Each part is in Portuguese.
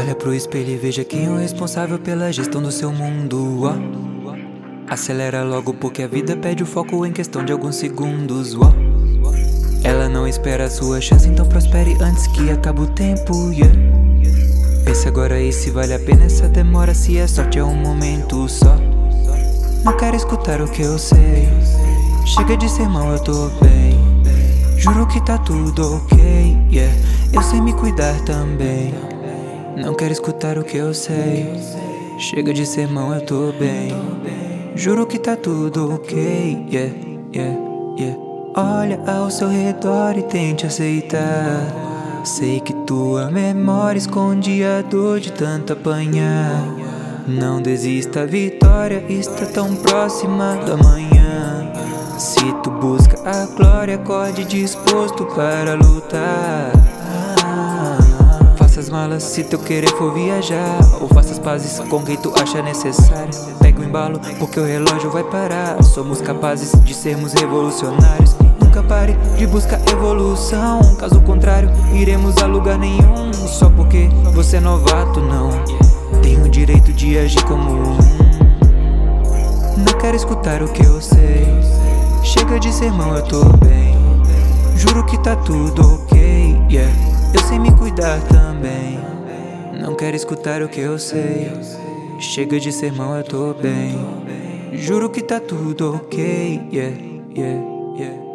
Olha pro espelho e veja quem é o responsável pela gestão do seu mundo, ó. Acelera logo porque a vida pede o foco em questão de alguns segundos, ó. Ela não espera a sua chance, então prospere antes que acabe o tempo, yeah. Pense agora aí se vale a pena essa demora, se é sorte é um momento só. Não quero escutar o que eu sei, chega de sermão, eu tô bem. Juro que tá tudo ok, yeah. Eu sei me cuidar também. Não quero escutar o que eu sei, chega de sermão, eu tô bem. Juro que tá tudo ok, yeah, yeah, yeah. Olha ao seu redor e tente aceitar. Sei que tua memória esconde a dor de tanto apanhar. Não desista, a vitória está tão próxima do amanhã. Se tu busca a glória, acorde disposto para lutar. Faça as malas se teu querer for viajar, ou faça as pazes com quem tu acha necessário. Pega o embalo porque o relógio vai parar. Somos capazes de sermos revolucionários. Nunca pare de buscar evolução, caso contrário iremos a lugar nenhum. Só porque você é novato não tem o direito de agir como um. Não quero escutar o que eu sei, chega de sermão, eu tô bem. Juro que tá tudo ok, yeah. Eu sei me cuidar também. Não quero escutar o que eu sei, chega de sermão, eu tô bem. Juro que tá tudo ok, yeah, yeah, yeah.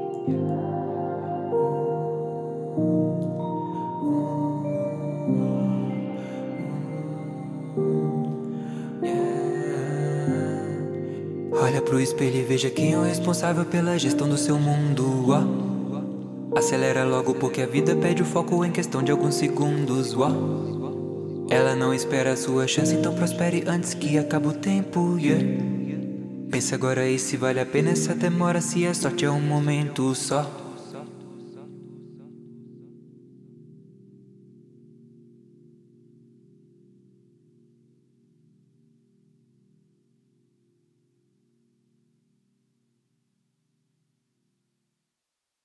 Olha pro espelho e veja quem é o responsável pela gestão do seu mundo, ó. Acelera logo porque a vida pede o foco em questão de alguns segundos, ó. Ela não espera a sua chance, então prospere antes que acabe o tempo, yeah. Pense agora aí se vale a pena essa demora, se a sorte é um momento só.